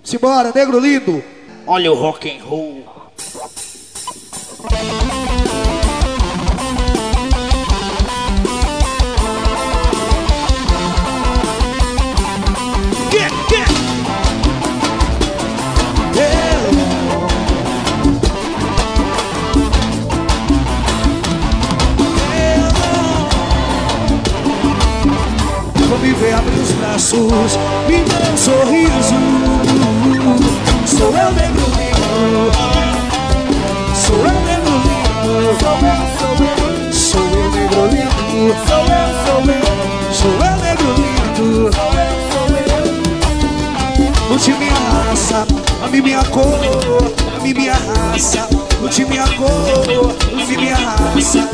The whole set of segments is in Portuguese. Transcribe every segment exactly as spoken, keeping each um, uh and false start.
Simbora, negro lindo. Olha o rock and roll. Get, get. Vou me ver, abre os braços, me dê um sorriso. Sou eu, negro lindo. Sou eu, negro lindo. Sou eu, sou eu. Sou eu, negro lindo. Sou eu, sou eu. Sou eu, negro lindo. Sou eu, sou eu. Lute minha raça, ame minha cor, ame minha raça. Lute minha cor, ame minha raça.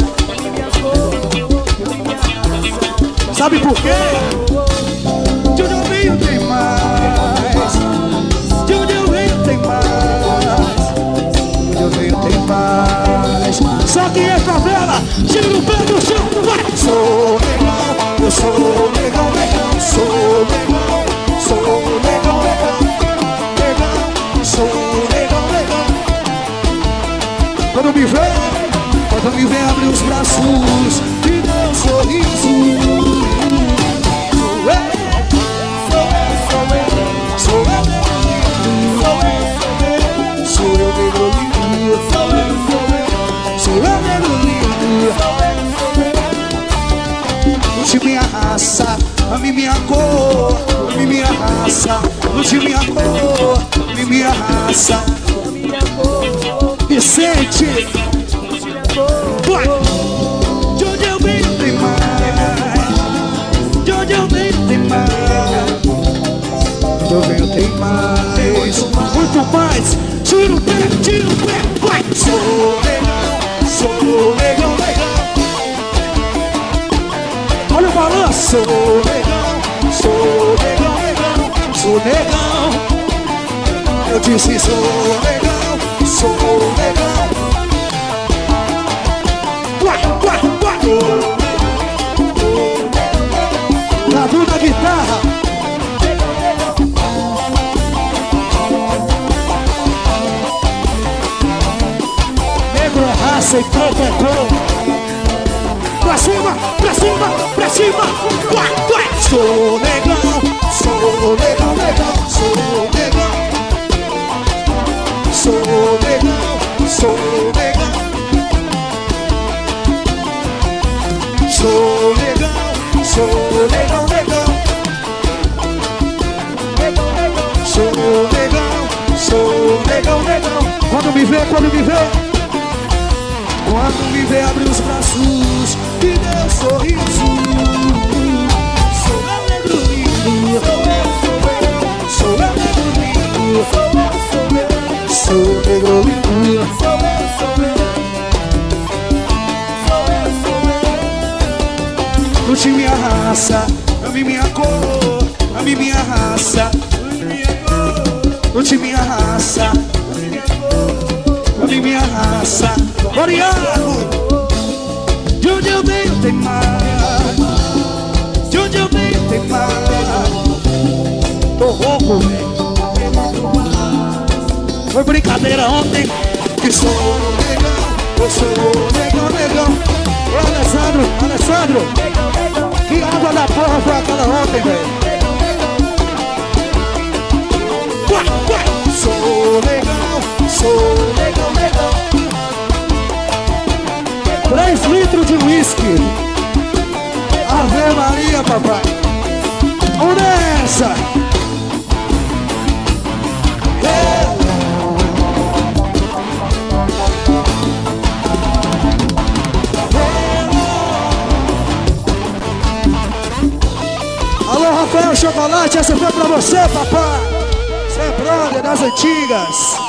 Sabe por quê? De onde eu venho tem mais. De onde eu venho tem mais. De onde eu venho tem mais. Só que é favela, tira o pé do chão, vai! Sou legal, eu sou legal, legal. Sou legal, sou legal, legal. Legal, sou legal, legal. Quando me vê, quando me vê abre os braços, me dá um sorriso. Lute minha raça, ame minha cor, ame minha raça. Lute minha cor, ame minha raça. E sente, vai! De onde eu venho tem mais. De onde eu venho tem mais. De onde eu venho tem mais. Muito mais. Tira o pé, tira o pé, vai! Sou legal, sou legal, legal. Olha o balanço. Sou legal, sou legal, legal. Sou legal. Eu disse sou legal, sou legal. Vai, vai, vai. Cadu na guitarra. Negro é raça e preto é cor. Pra cima, pra cima, pra cima, vai, vai! Sou legal, sou legal, legal, sou legal. Sou legal, sou legal. Sou legal, sou legal, legal. Sou legal, sou legal, legal. Quando me vê, quando me vê. Quando me vê, abre os braços, me dê um sorriso. Sou eu, negro lindo. Sou eu, negro lindo. Sou eu, negro lindo. Sou eu, sou eu. Sou eu, sou eu. Lute minha raça, ame minha cor, ame minha raça. Lute minha raça, ame minha raça. Mariano, de onde eu venho tem mais. De onde eu venho tem mais. Tô rouco, velho. Foi brincadeira ontem. Que sou legal, eu sou legal, legal. Ô Alessandro, Alessandro, que água da porra foi aquela ontem, velho. Sou legal, sou legal, legal. Três litros de uísque. Ave Maria, papai. Vamos nessa. Alô, Rafael Chocolate, essa foi pra você, papai. Você é brother das antigas.